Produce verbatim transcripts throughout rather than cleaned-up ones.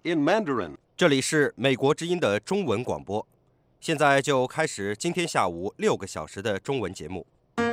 in Mandarin. 这里是美国之音的中文广播，现在就开始今天下午六个小时的中文节目。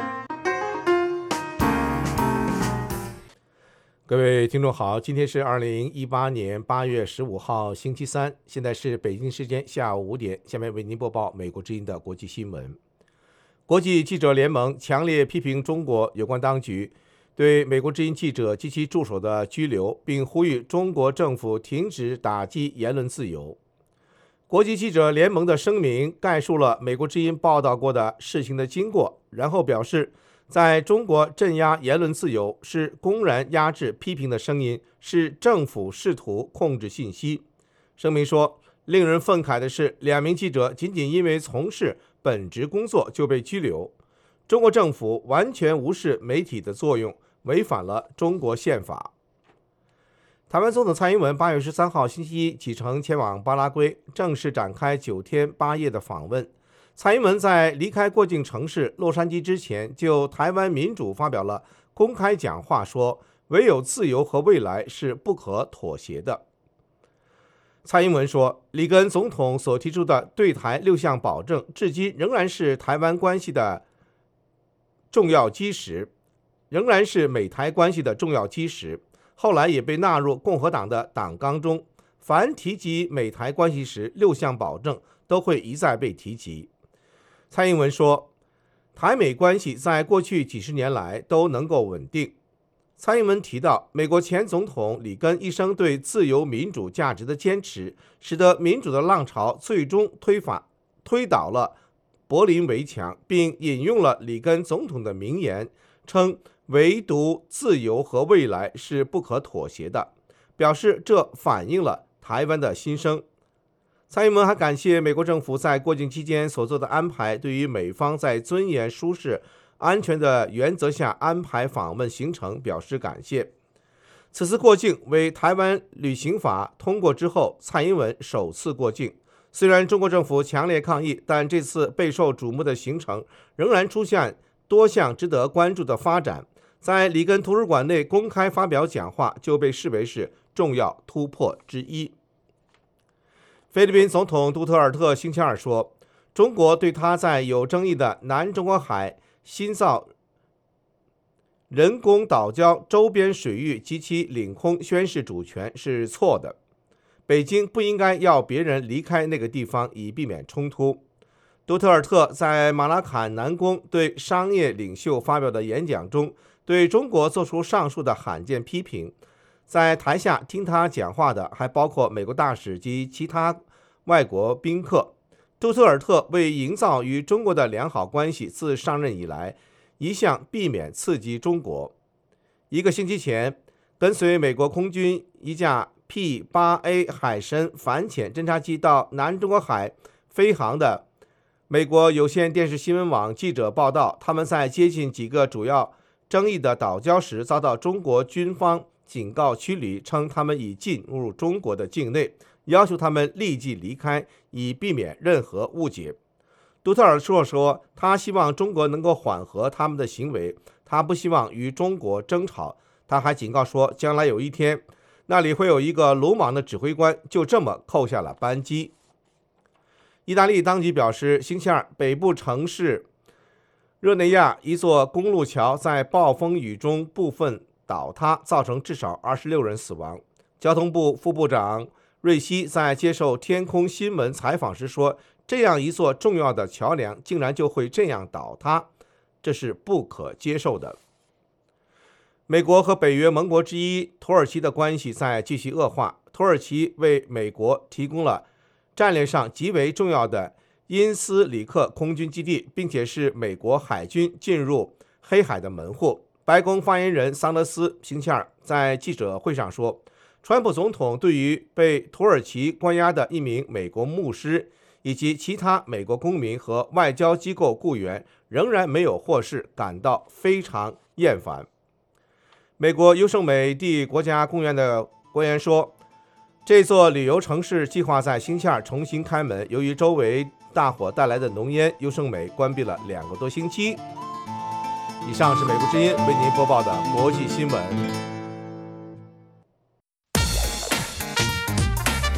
各位听众好，今天是二零一八年八月十五号星期三，现在是北京时间下午五点，下面为您播报美国之音的国际新闻。国际记者联盟强烈批评中国有关当局对美国之音记者及其助手的拘留，并呼吁中国政府停止打击言论自由。国际记者联盟的声明概述了美国之音报道过的事情的经过，然后表示在中国镇压言论自由是公然压制批评的声音，是政府试图控制信息。声明说，令人愤慨的是，两名记者仅仅因为从事本职工作就被拘留。中国政府完全无视媒体的作用，违反了中国宪法。台湾总统蔡英文八月十三号星期一启程前往巴拉圭，正式展开九天八夜的访问。蔡英文在离开过境城市洛杉矶之前，就台湾民主发表了公开讲话，说唯有自由和未来是不可妥协的。蔡英文说，里根总统所提出的对台六项保证，至今仍然是台湾关系的重要基石，仍然是美台关系的重要基石。后来也被纳入共和党的党纲中，凡提及美台关系时，六项保证都会一再被提及。蔡英文说，台美关系在过去几十年来都能够稳定。蔡英文提到，美国前总统里根一生对自由民主价值的坚持，使得民主的浪潮最终推翻推倒了柏林围墙，并引用了里根总统的名言，称唯独自由和未来是不可妥协的，表示这反映了台湾的心声。蔡英文还感谢美国政府在过境期间所做的安排，对于美方在尊严、舒适、安全的原则下安排访问行程表示感谢。此次过境为台湾旅行法通过之后，蔡英文首次过境。虽然中国政府强烈抗议，但这次备受瞩目的行程仍然出现多项值得关注的发展。在里根图书馆内公开发表讲话，就被视为是重要突破之一。菲律宾总统杜特尔特星期二说，中国对他在有争议的南中国海新造人工岛礁周边水域及其领空宣示主权是错的，北京不应该要别人离开那个地方以避免冲突。杜特尔特在马拉坎南宫对商业领袖发表的演讲中，对中国做出上述的罕见批评。在台下听他讲话的还包括美国大使及其他外国宾客。杜特尔特为营造与中国的良好关系，自上任以来一向避免刺激中国。一个星期前，跟随美国空军一架 P 八 A 海神反潜侦察机到南中国海飞航的美国有线电视新闻网记者报道，他们在接近几个主要争议的岛礁时，遭到中国军方警告驱离，称他们已进入中国的境内，要求他们立即离开，以避免任何误解。杜特尔特说，他希望中国能够缓和他们的行为，他不希望与中国争吵。他还警告说，将来有一天，那里会有一个鲁莽的指挥官就这么扣下了扳机。意大利当局表示，星期二北部城市热内亚一座公路桥在暴风雨中部分倒塌，造成至少二十六人死亡。交通部副部长瑞希在接受天空新闻采访时说，这样一座重要的桥梁竟然就会这样倒塌，这是不可接受的。美国和北约盟国之一土耳其的关系在继续恶化。土耳其为美国提供了战略上极为重要的因斯里克空军基地，并且是美国海军进入黑海的门户。白宫发言人桑德斯星期二在记者会上说，川普总统对于被土耳其关押的一名美国牧师以及其他美国公民和外交机构雇员仍然没有获释感到非常厌烦。美国优胜美地国家公园的官员说，这座旅游城市计划在星期二重新开门，由于周围大火带来的浓烟，优胜美关闭了两个多星期。以上是美国之音为您播报的国际新闻。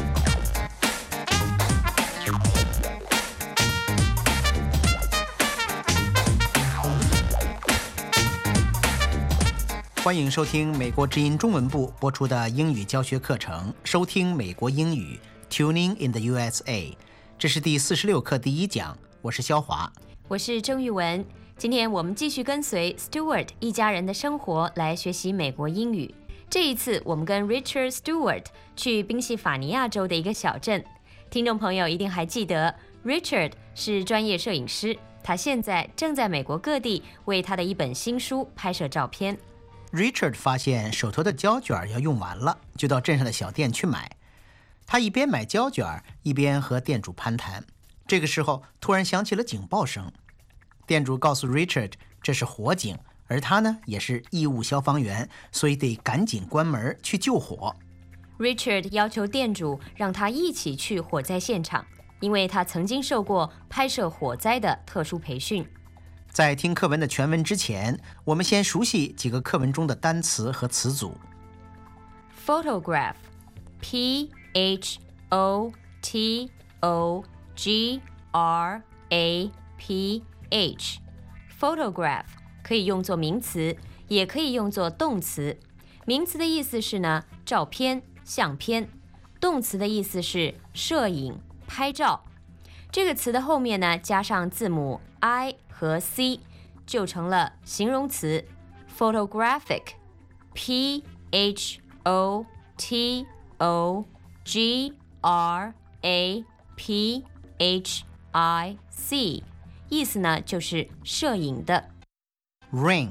欢迎收听美国之音中文部播出的英语教学课程，收听美国英语 Tuning in the U S A。 这是第四十六课第一讲，我是肖华， 我是郑玉文。今天我们继续跟随 Stewart 一家人的生活来学习美国英语。这一次我们跟 Richard Stewart 去宾夕法尼亚州的一个小镇。听众朋友一定还记得 Richard 是专业摄影师，他现在正在美国各地为他的一本新书拍摄照片。 Richard 发现手头的胶卷要用完了，就到镇上的小店去买。他一边买胶卷一边和店主攀谈。这个时候突然响起了警报声，店主告诉 Richard 这是火警，而他呢也是义务消防员，所以得赶紧关门去救火。 Richard 要求店主让他一起去火灾现场，因为他曾经受过拍摄火灾的特殊培训。 在听课文的全文之前，我们先熟悉几个课文中的单词和词组。 Photograph P H O T O G R A P H Photograph 可以用作名词，也可以用作动词。名词的意思是呢，照片、相片。动词的意思是摄影、拍照。这个词的后面呢，加上字母 I 和 C， 就成了形容词 photographic P H O T O G R A P H I C， 意思呢就是摄影的。 Ring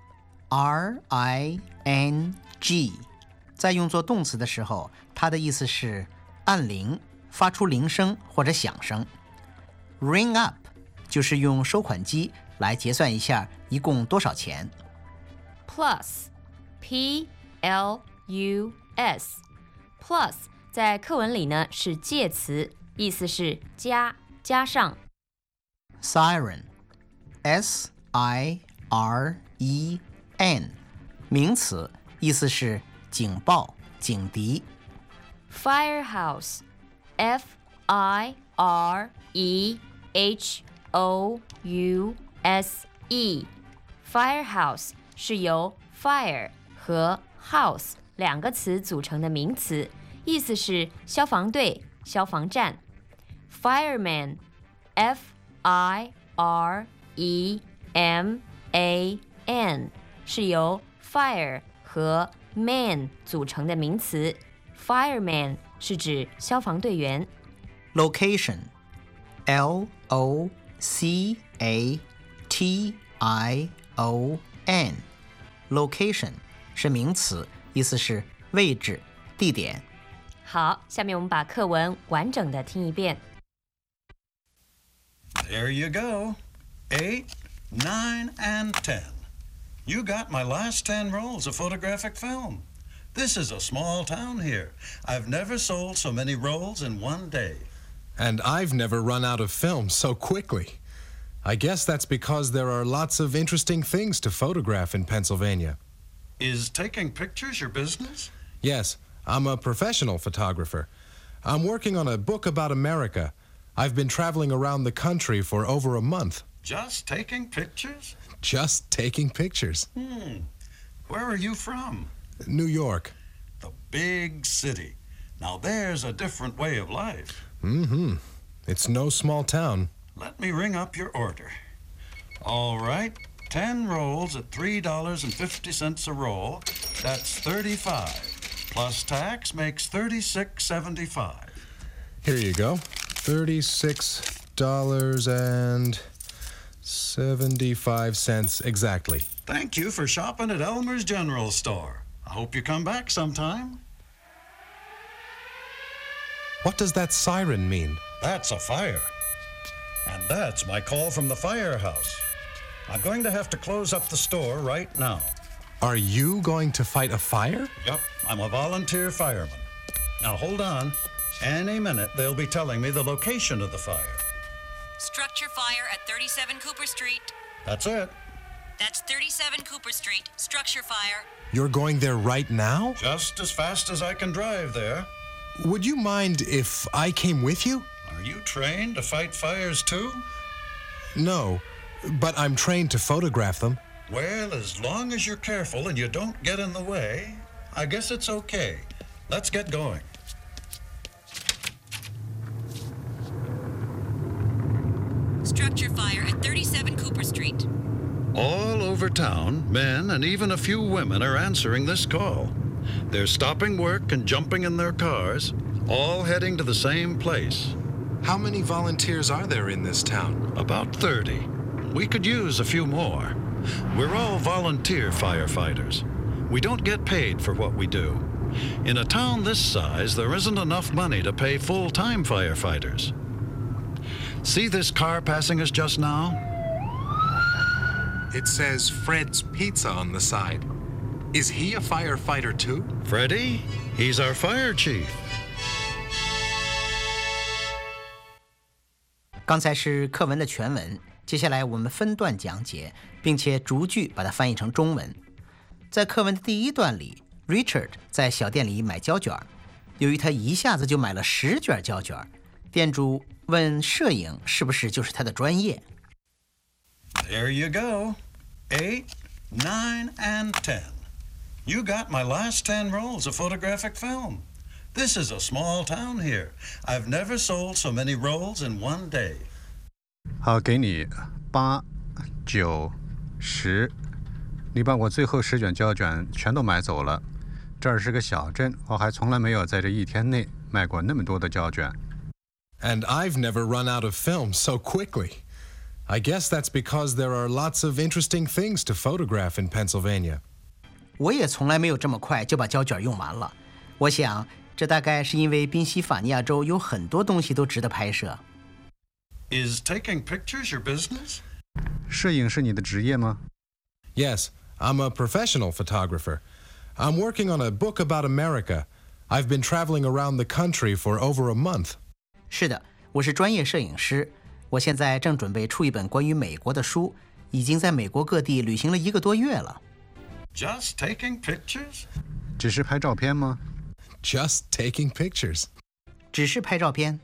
R I N G 在用作动词的时候，它的意思是按铃，发出铃声或者响声。 Ring up 就是用收款机来结算一下一共多少钱。 Plus P L U S Plus 在课文里呢是介词，意思是加、加上。 Siren S I R E N 名词，意思是警报、警笛。 Firehouse F I R E H O U S E Firehouse 是由 fire 和 house 两个词组成的名词，意思是消防队、消防站。 Fireman F I R E M A N 是由 fire 和 man 组成的名词， Fireman 是指消防队员。 Location L O C A T I O N Location 是名词，意思是位置、地点。 好，下面我们把课文完整的听一遍。 There you go. Eight, nine, and ten. You got my last ten rolls of photographic film. This is a small town here. I've never sold so many rolls in one day. And I've never run out of film so quickly. I guess that's because there are lots of interesting things to photograph in Pennsylvania. Is taking pictures your business? Yes, I'm a professional photographer. I'm working on a book about America. I've been traveling around the country for over a month. Just taking pictures? Just taking pictures. Hmm. Where are you from? New York. The big city. Now there's a different way of life. Mm-hmm. It's no small town. Let me ring up your order. All right, ten rolls at three dollars and fifty cents a roll. That's thirty-five. Plus tax makes thirty-six seventy-five. Here you go. thirty-six dollars and seventy-five cents exactly. Thank you for shopping at Elmer's General Store. I hope you come back sometime. What does that siren mean? That's a fire. And that's my call from the firehouse. I'm going to have to close up the store right now. Are you going to fight a fire? Yep, I'm a volunteer fireman. Now hold on. Any minute they'll be telling me the location of the fire. Structure fire at thirty-seven Cooper Street. That's it. That's thirty-seven Cooper Street. Structure fire. You're going there right now? Just as fast as I can drive there. Would you mind if I came with you? Are you trained to fight fires too? No, but I'm trained to photograph them. Well, as long as you're careful and you don't get in the way, I guess it's okay. Let's get going. Structure fire at thirty-seven Cooper Street. All over town, men and even a few women are answering this call. They're stopping work and jumping in their cars, all heading to the same place. How many volunteers are there in this town? About thirty. We could use a few more. We're all volunteer firefighters. We don't get paid for what we do. In a town this size, there isn't enough money to pay full-time firefighters. See this car passing us just now? It says Fred's Pizza on the side. Is he a firefighter too? Freddie? He's our fire chief. 刚才是课文的全文，接下来我们分段讲解，并且逐句把它翻译成中文。在课文的第一段里 ，Richard 在小店里买胶卷，由于他一下子就买了十卷胶卷，店主问摄影是不是就是他的专业。 There you go. Eight, nine, and ten. You got my last ten rolls of photographic film. This is a small town here. I've never sold so many rolls in one day. 好，给你八、九、十，你把我最后十卷胶卷全都买走了。这儿是个小镇，我还从来没有在这一天内卖过那么多的胶卷。 And I've never run out of film so quickly. I guess that's because there are lots of interesting things to photograph in Pennsylvania. 我也从来没有这么快就把胶卷用完了。我想，这大概是因为宾夕法尼亚州有很多东西都值得拍摄。 Is taking pictures your business? 摄影是你的职业吗？ Yes, I'm a professional photographer. I'm working on a book about America. I've been traveling around the country for over a month. 是的，我是专业摄影师。我现在正准备出一本关于美国的书，已经在美国各地旅行了一个多月了。 Just taking pictures? 只是拍照片吗？ Just taking pictures. 只是拍照片。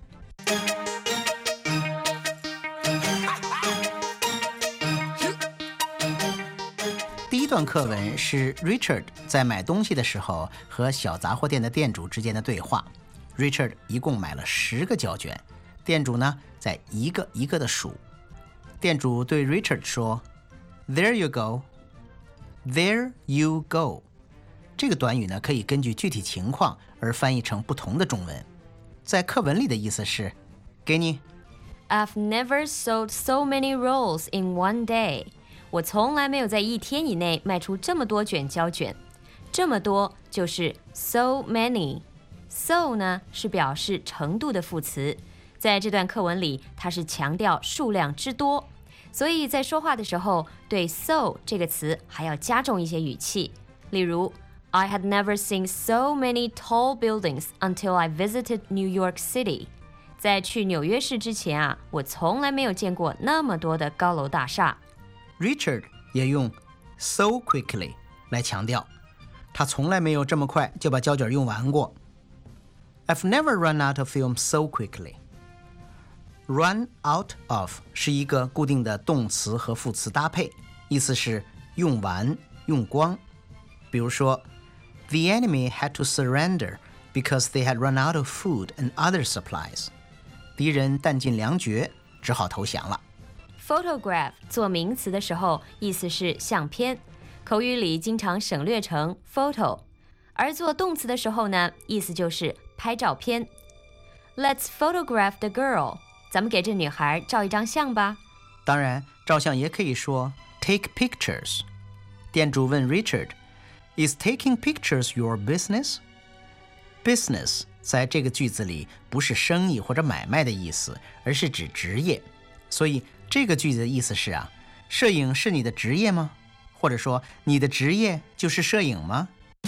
第一段课文是 Richard 在买东西的时候和小杂货店的店主之间的对话。Richard 一共买了十个胶卷，店主呢在一个一个的数。店主对 Richard 说 There you go. There you go. 这个短语呢可以根据具体情况而翻译成不同的中文。在课文里的意思是给你 I've never sold so many rolls in one day. 我从来没有在一天以内卖出这么多卷胶卷。这么多就是 so many。So 呢是表示程度的副词，在这段课文里它是强调数量之多，所以在说话的时候对 so 这个词还要加重一些语气。例如 I had never seen so many tall buildings until I visited New York City. 在去纽约市之前啊，我从来没有见过那么多的高楼大厦。 Richard 也用 so quickly 来强调，他从来没有这么快就把胶卷用完过。I've never run out of film so quickly. Run out of 是一个固定的动词和副词搭配，意思是用完、用光。比如说 The enemy had to surrender because they had run out of food and other supplies. 敌人弹尽粮绝，只好投降了。 Photograph 做名词的时候，意思是相片，口语里经常省略成 photo。而做动词的时候呢，意思就是拍照片。Let's photograph the girl. 咱们给这女孩照一张相吧。 当然，照相也可以说 take pictures。店主问 Richard, Is taking pictures your business? Business 在这个句子里不是生意或者买卖的意思，而是指职业。所以这个句子的意思是啊，摄影是你的职业吗？或者说你的职业就是摄影吗？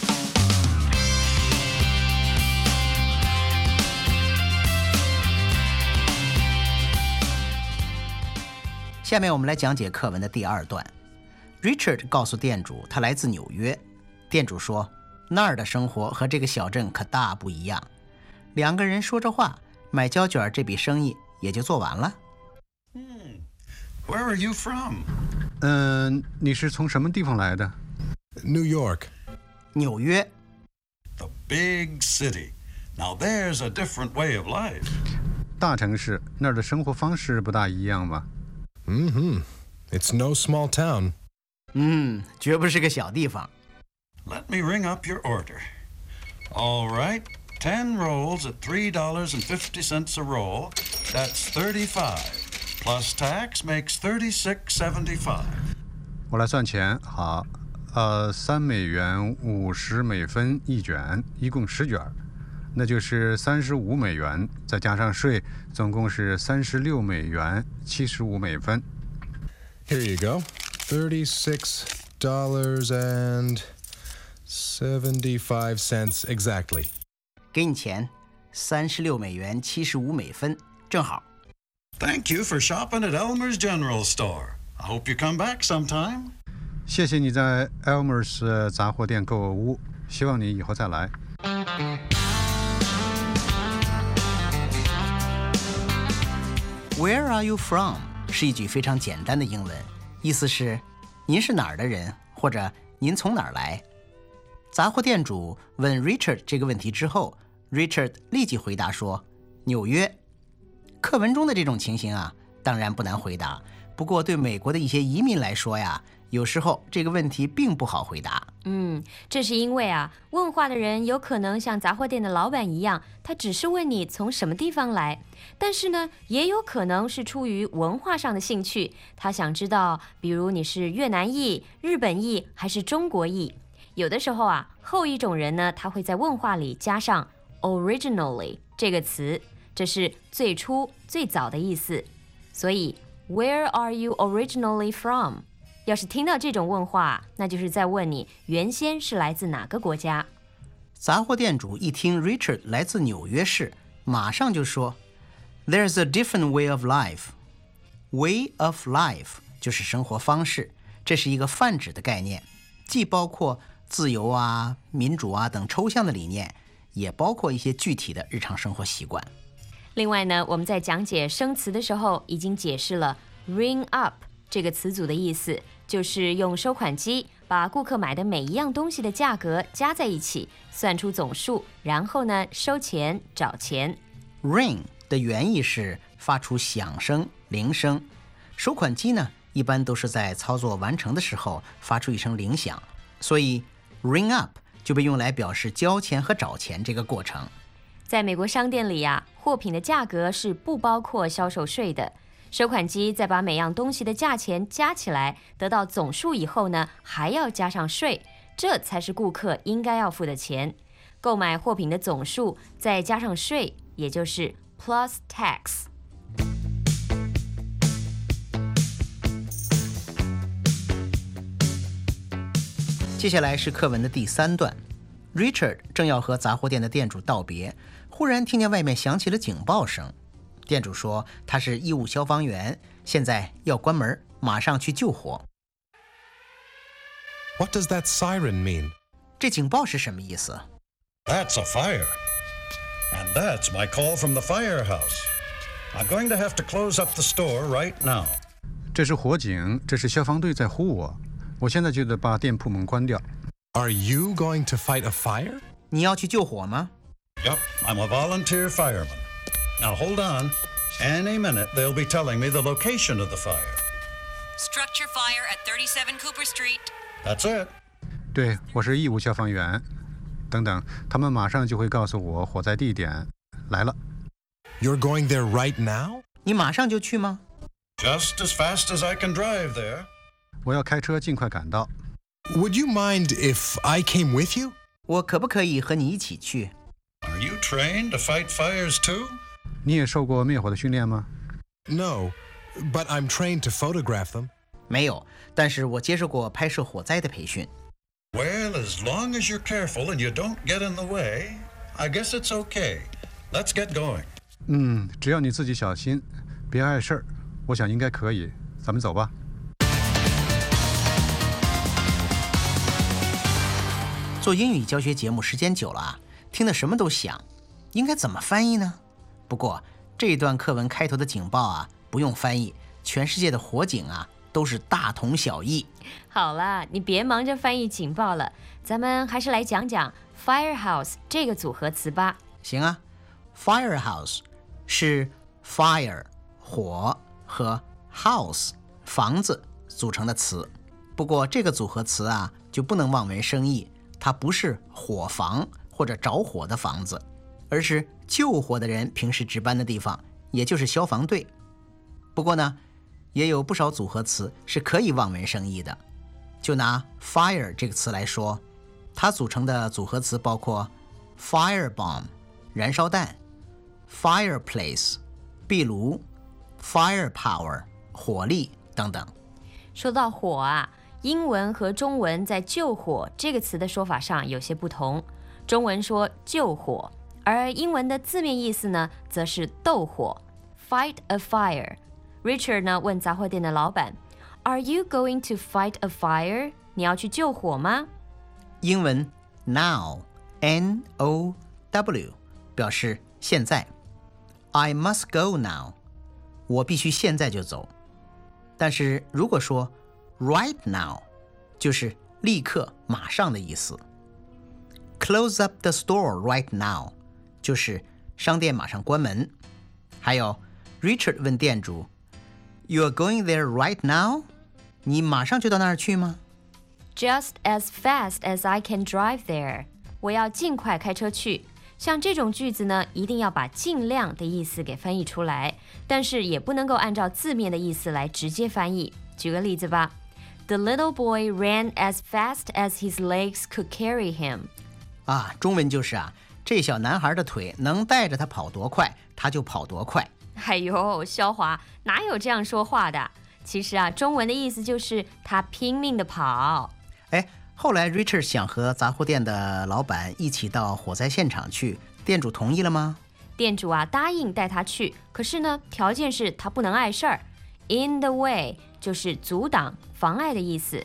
下面我们来讲解课文的第二段。Richard 告诉店主他来自纽约，店主说那儿的生活和这个小镇可大不一样。两个人说着话，买胶卷这笔生意也就做完了。 Hmm. Where are you from? 嗯、呃，你是从什么地方来的？ New York. 纽约。 The big city. Now there's a different way of life. 大城市那儿的生活方式不大一样吧？ Mm-hmm. It's no small town. 嗯，绝不是个小地方。 Let me ring up your order. All right, ten rolls at three dollars and fifty cents a roll. That's thirty-five. Plus tax makes thirty-six seventy-five. 我来算钱，好，呃，三美元五十美分一卷，一共十卷，那就是三十五美元，再加上税，总共是三十六美元七十五美分。 Here you go. Thirty-six dollars and seventy-five cents exactly. 给你钱，三十六美元七十五美分，正好。 Thank you for shopping at Elmer's General Store. I hope you come back sometime. 谢谢你在 Elmer's 杂货店购物，希望你以后再来。 Where are you from? 是一句非常简单的英文，意思是您是哪儿的人，或者您从哪儿来。杂货店主问 Richard 这个问题之后 ，Richard 立即回答说：“纽约。”课文中的这种情形啊，当然不难回答。不过对美国的一些移民来说呀，有时候这个问题并不好回答。 嗯，这是因为啊，问话的人有可能像杂货店的老板一样，他只是问你从什么地方来，但是呢，也有可能是出于文化上的兴趣，他想知道，比如你是越南裔、日本裔还是中国裔。有的时候啊，后一种人呢，他会在问话里加上 originally 这个词。这是最初最早的意思，所以 Where are you originally from? 要是听到这种问话，那就是在问你原先是来自哪个国家。 杂货店主一听 Richard 来自纽约市，马上就说 There's a different way of life. Way of life 就是生活方式，这是一个泛指的概念，既包括自由啊、民主啊等抽象的理念，也包括一些具体的日常生活习惯。 另外呢，我们在讲解生词的时候已经解释了 ring up 这个词组的意思，就是用收款机把顾客买的每一样东西的价格加在一起，算出总数，然后呢收钱找钱。 Ring 的原意是发出响声、铃声，收款机呢一般都是在操作完成的时候发出一声铃响，所以 ring up 就被用来表示交钱和找钱这个过程。 在美国商店里呀、啊，货品的价格是不包括销售税的。收款机再把每样东西的价钱加起来，得到总数以后呢，还要加上税，这才是顾客应该要付的钱。购买货品的总数再加上税，也就是 plus tax。 接下来是课文的第三段。Richard 正要和杂货店的店主道别，忽然听见外面响起了警报声。店主说他是义务消防员，现在要关门，马上去救火。 What does that siren mean? 这警报是什么意思？ That's a fire. And that's my call from the firehouse. I'm going to have to close up the store right now. 这是火警，这是消防队在呼我，我现在就得把店铺门关掉。 Are you going to fight a fire? 你要去救火吗？ Yep, I'm a volunteer fireman. Now hold on. Any minute they'll be telling me the location of the fire. Structure fire at thirty-seven Cooper Street. That's it. 对，我是义务消防员。等等，他们马上就会告诉我火灾地点。来了。 You're going there right now? 你马上就去吗？ Just as fast as I can drive there. 我要开车尽快赶到。 Would you mind if I came with you? 我可不可以和你一起去？ Are you trained to fight fires too? 你也受过灭火的训练吗？ No, but I'm trained to photograph them. 没有，但是我接受过拍摄火灾的培训。 Well, as long as you're careful and you don't get in the way, I guess it's okay. Let's get going. 嗯，只要你自己小心，别碍事儿，我想应该可以。咱们走吧。 做英语教学节目时间久了啊，听得什么都想，应该怎么翻译呢？不过这一段课文开头的警报啊，不用翻译，全世界的火警啊都是大同小异。 好了，你别忙着翻译警报了，咱们还是来讲讲 firehouse 这个组合词吧。 行啊， firehouse 是 fire 火和 house 房子组成的词。不过这个组合词啊，就不能望文生义，它不是火房或者着火的房子，而是救火的人平时值班的地方，也就是消防队。不过呢，也有不少组合词是可以望文生义的。就拿 fire 这个词来说，它组成的组合词包括 firebomb 燃烧弹， fireplace 壁炉， firepower 火力等等。 说到火啊，英文和中文在救火这个词的说法上有些不同。中文说救火，而英文的字面意思呢，则是斗火 fight a fire。Richard 呢问杂货店的老板 Are you going to fight a fire? 你要去救火吗？ 英文 now N O W 表示现在， I must go now 我必须现在就走。但是如果说 right now 就是立刻马上的意思。 Close up the store right now 就是商店马上关门。还有 Richard 问店主You are going there right now? 你马上就到那儿去吗？ Just as fast as I can drive there. 我要尽快开车去。像这种句子呢，一定要把尽量的意思给翻译出来，但是也不能够按照字面的意思来直接翻译。举个例子吧。The little boy ran as fast as his legs could carry him. 啊，中文就是啊，这小男孩的腿能带着他跑多快，他就跑多快。 哎呦，肖华，哪有这样说话的？其实啊，中文的意思就是他拼命的跑。 哎，后来 Richard 想和杂货店的老板一起到火灾现场去，店主同意了吗？ 店主啊，答应带他去，可是呢，条件是他不能碍事儿。In the way 就是阻挡、妨碍的意思。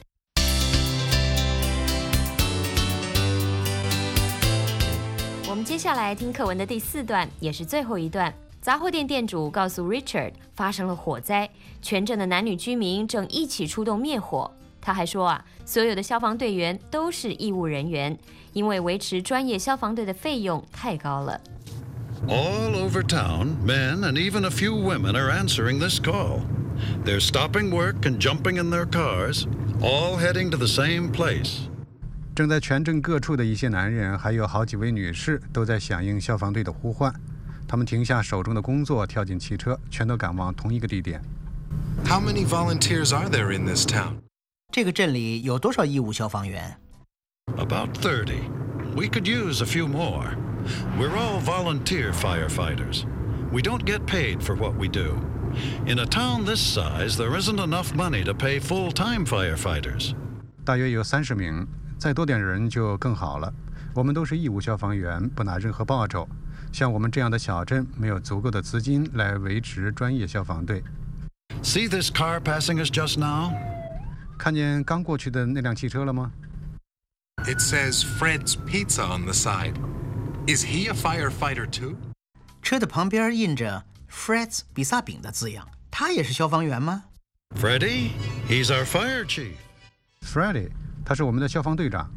我们接下来听课文的第四段，也是最后一段。杂货店店主告诉 Richard 发生了火灾，全镇的男女居民正一起出动灭火。他还说啊，所有的消防队员都是义务人员，因为维持专业消防队的费用太高了。 All over town, men and even a few women are answering this call. They're stopping work and jumping in their cars, all heading to the same place. 正在全镇各处的一些男人，还有好几位女士，都在响应消防队的呼唤。他们停下手中的工作，跳进汽车，全都赶往同一个地点。 How many volunteers are there in this town? 这个镇里有多少义务消防员？ About thirty. We could use a few more. We're all volunteer firefighters. We don't get paid for what we do. In a town this size, there isn't enough money to pay full-time firefighters. 大约有三十名，再多点人就更好了。我们都是义务消防员，不拿任何报酬。像我们这样的小镇，没有足够的资金来维持专业消防队。 See this car passing us just now? 看见刚过去的那辆汽车了吗？ It says Fred's Pizza on the side. Is he a firefighter too? 车的旁边印着 Fred's 比萨饼的字样，他也是消防员吗？ Freddie, he's our fire chief. Freddie， 他是我们的消防队长。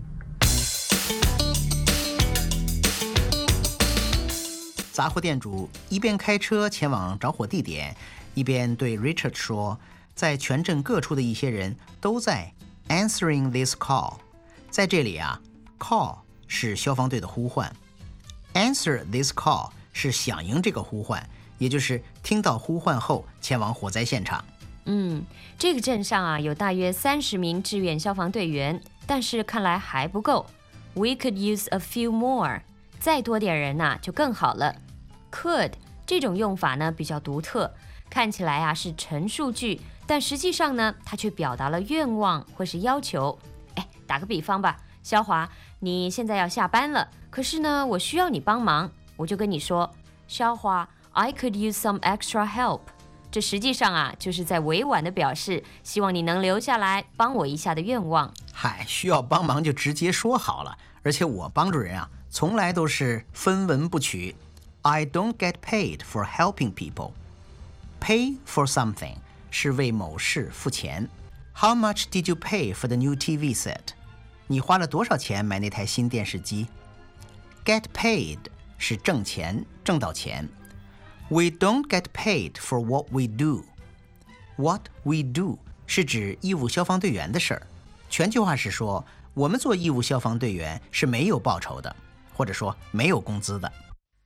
杂货店主一边开车前往着火地点，一边对 Richard 说，在全镇各处的一些人都在 answering this call。 在这里啊 call 是消防队的呼唤， answer this call 是响应这个呼唤，也就是听到呼唤后前往火灾现场。 嗯，这个镇上啊有大约三十名志愿消防队员，但是看来还不够。 We could use a few more， 再多点人呐、啊、就更好了。 Could 这种用法呢比较独特，看起来啊是陈述句，但实际上呢它却表达了愿望或是要求。哎，打个比方吧，肖华，你现在要下班了，可是呢我需要你帮忙，我就跟你说，肖华 I could use some extra help。 这实际上啊就是在委婉的表示希望你能留下来帮我一下的愿望。 嗨，需要帮忙就直接说好了，而且我帮助人啊从来都是分文不取。 I don't get paid for helping people. Pay for something 是为某事付钱， How much did you pay for the new T V set? 你花了多少钱买那台新电视机？ Get paid 是挣钱，挣到钱。We don't get paid for what we do. What we do 是指义务消防队员的事儿。全句话是说，我们做义务消防队员是没有报酬的，或者说没有工资的。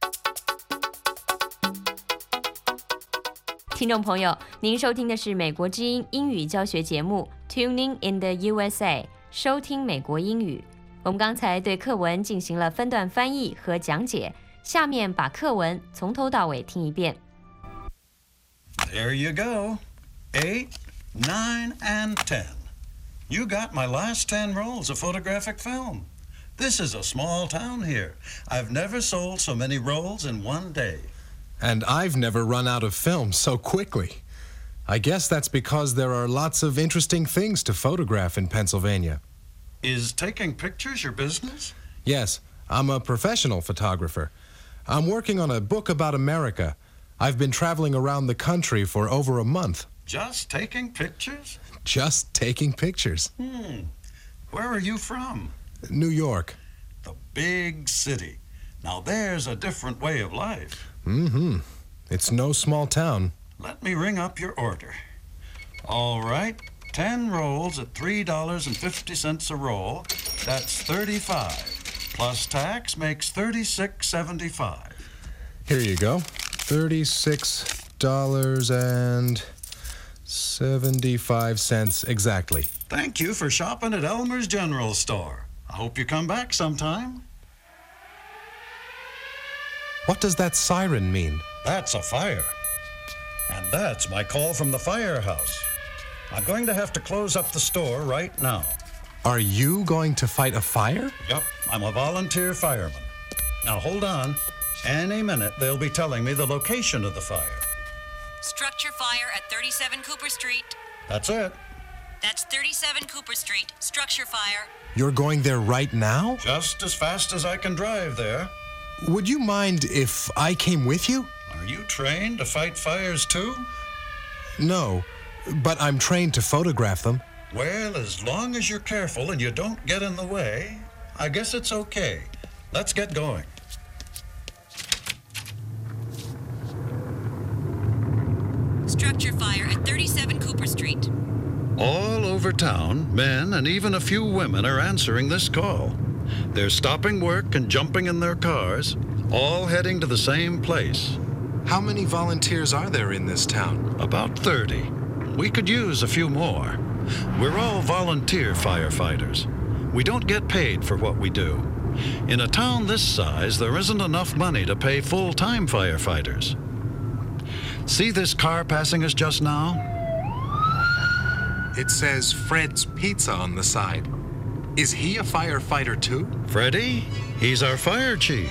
听众朋友，您收听的是美国之音英语教学节目 Tuning in the U S A， 收听美国英语。我们刚才对课文进行了分段翻译和讲解，下面把课文从头到尾听一遍。 There you go. Eight, nine, and ten. You got my last ten rolls of photographic film. This is a small town here. I've never sold so many rolls in one day. And I've never run out of film so quickly. I guess that's because there are lots of interesting things to photograph in Pennsylvania. Is taking pictures your business? Yes, I'm a professional photographer. I'm working on a book about America. I've been traveling around the country for over a month. Just taking pictures? Just taking pictures. Hmm. Where are you from? New York. The big city. Now there's a different way of life. Mm-hmm. It's no small town. Let me ring up your order. All right. Ten rolls at three dollars and fifty cents a roll. That's thirty-five. Plus tax makes thirty-six seventy-five. Here you go. Thirty-six dollars and seventy-five cents exactly. Thank you for shopping at Elmer's General Store. I hope you come back sometime. What does that siren mean? That's a fire. And that's my call from the firehouse. I'm going to have to close up the store right now. Are you going to fight a fire? Yep, I'm a volunteer fireman. Now hold on. Any minute they'll be telling me the location of the fire. Structure fire at thirty-seven Cooper Street. That's it. That's thirty-seven Cooper Street. Structure fire. You're going there right now? Just as fast as I can drive there. Would you mind if I came with you? Are you trained to fight fires too? No, but I'm trained to photograph them. Well, as long as you're careful and you don't get in the way, I guess it's okay. Let's get going. Structure fire at thirty-seven Cooper Street. All over town, men and even a few women are answering this call. They're stopping work and jumping in their cars, all heading to the same place. How many volunteers are there in this town? About thirty. We could use a few more. We're all volunteer firefighters. We don't get paid for what we do. In a town this size, there isn't enough money to pay full-time firefighters. See this car passing us just now? It says Fred's Pizza on the side. Is he a firefighter too? Freddie? He's our fire chief.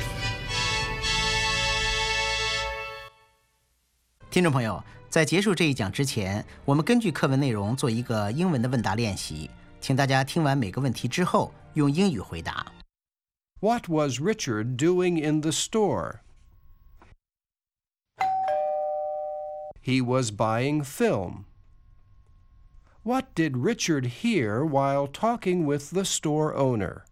听众朋友，在结束这一讲之前，我们根据课文内容做一个英文的问答练习，请大家听完每个问题之后，用英语回答。 What was Richard doing in the store? He was buying film. What did Richard hear while talking with the store owner?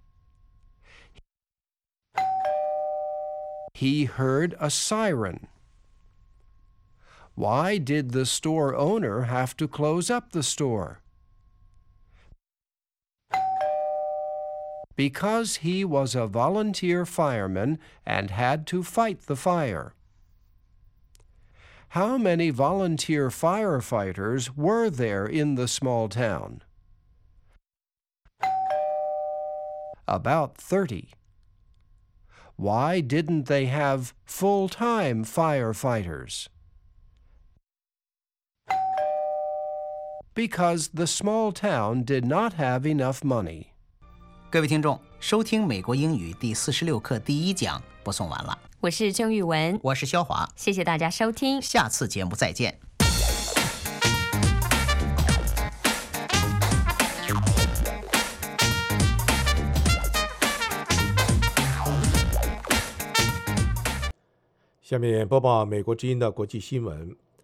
He heard a siren. Why did the store owner have to close up the store? Because he was a volunteer fireman and had to fight the fire. How many volunteer firefighters were there in the small town? About thirty. Why didn't they have full-time firefighters? Because the small town did not have enough money. 各位听众，收听美国英语第四十六课第一讲播送完了。 我是郑玉文， 我是肖华， 谢谢大家收听， 下次节目再见。 下面播报美国之音的国际新闻。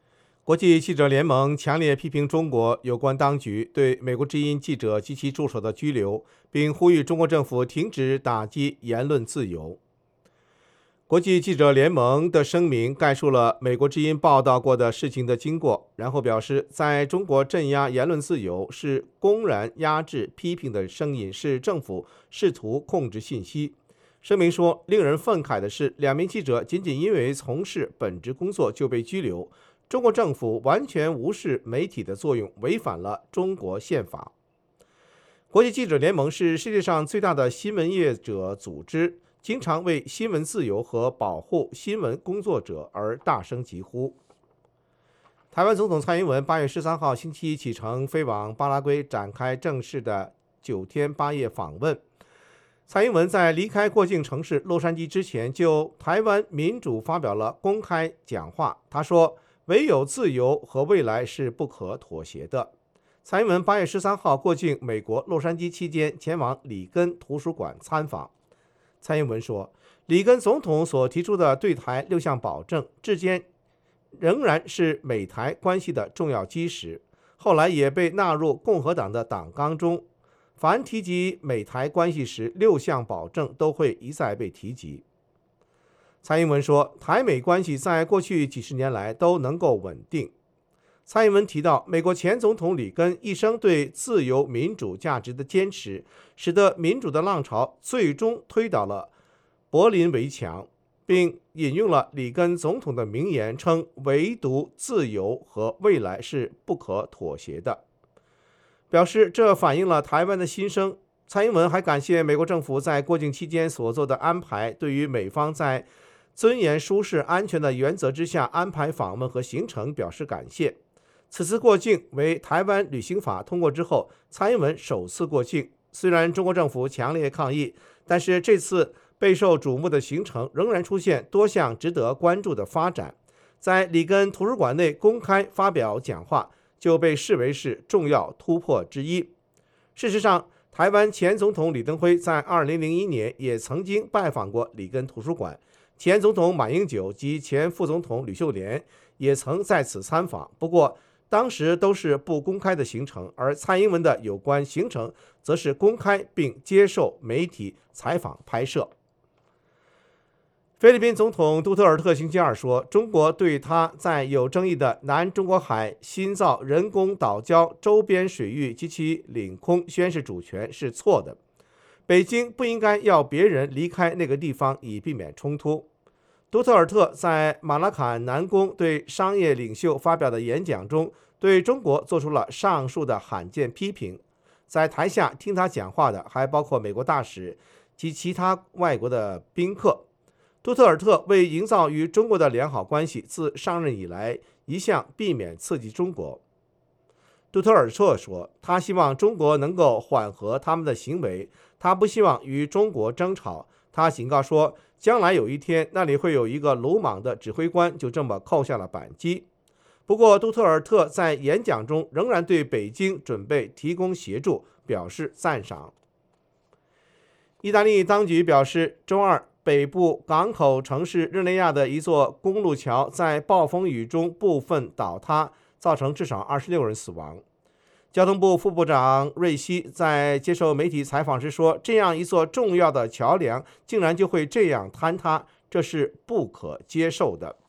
国际记者联盟强烈批评中国有关当局对美国之音记者及其助手的拘留，并呼吁中国政府停止打击言论自由。国际记者联盟的声明概述了美国之音报道过的事情的经过，然后表示，在中国镇压言论自由是公然压制批评的声音，是政府试图控制信息。声明说，令人愤慨的是，两名记者仅仅因为从事本职工作就被拘留，中国政府完全无视媒体的作用，违反了中国宪法。国际记者联盟是世界上最大的新闻业者组织，经常为新闻自由和保护新闻工作者而大声疾呼。台湾总统蔡英文八月十三号星期一启程飞往巴拉圭，展开正式的九天八夜访问。蔡英文在离开过境城市洛杉矶之前，就台湾民主发表了公开讲话。他说，唯有自由和未来是不可妥协的。蔡英文八月十三号过境美国洛杉矶期间，前往里根图书馆参访。蔡英文说，里根总统所提出的对台六项保证，至今仍然是美台关系的重要基石，后来也被纳入共和党的党纲中。凡提及美台关系时，六项保证都会一再被提及。蔡英文说，台美关系在过去几十年来都能够稳定。蔡英文提到，美国前总统里根一生对自由民主价值的坚持，使得民主的浪潮最终推倒了柏林围墙，并引用了里根总统的名言，称唯独自由和未来是不可妥协的，表示这反映了台湾的心声。蔡英文还感谢美国政府在过境期间所做的安排，对于美方在尊严、舒适、安全的原则之下安排访问和行程表示感谢。此次过境为台湾旅行法通过之后，蔡英文首次过境。虽然中国政府强烈抗议，但是这次备受瞩目的行程仍然出现多项值得关注的发展。在里根图书馆内公开发表讲话，就被视为是重要突破之一。事实上，台湾前总统李登辉在二零零一年也曾经拜访过里根图书馆，前总统马英九及前副总统吕秀莲也曾在此参访，不过当时都是不公开的行程，而蔡英文的有关行程则是公开并接受媒体采访拍摄。菲律宾总统杜特尔特星期二说，中国对他在有争议的南中国海新造人工岛礁周边水域及其领空宣示主权是错的，北京不应该要别人离开那个地方以避免冲突。杜特尔特在马拉坎南宫对商业领袖发表的演讲中，对中国做出了上述的罕见批评。在台下听他讲话的还包括美国大使及其他外国的宾客。杜特尔特为营造与中国的良好关系，自上任以来一向避免刺激中国。杜特尔特说，他希望中国能够缓和他们的行为，他不希望与中国争吵。他警告说，将来有一天那里会有一个鲁莽的指挥官就这么扣下了扳机。不过杜特尔特在演讲中仍然对北京准备提供协助表示赞赏。意大利当局表示，周二北部港口城市日内亚的一座公路桥在暴风雨中部分倒塌，造成至少二十六人死亡。交通部副部长瑞希在接受媒体采访时说，这样一座重要的桥梁竟然就会这样坍塌，这是不可接受的。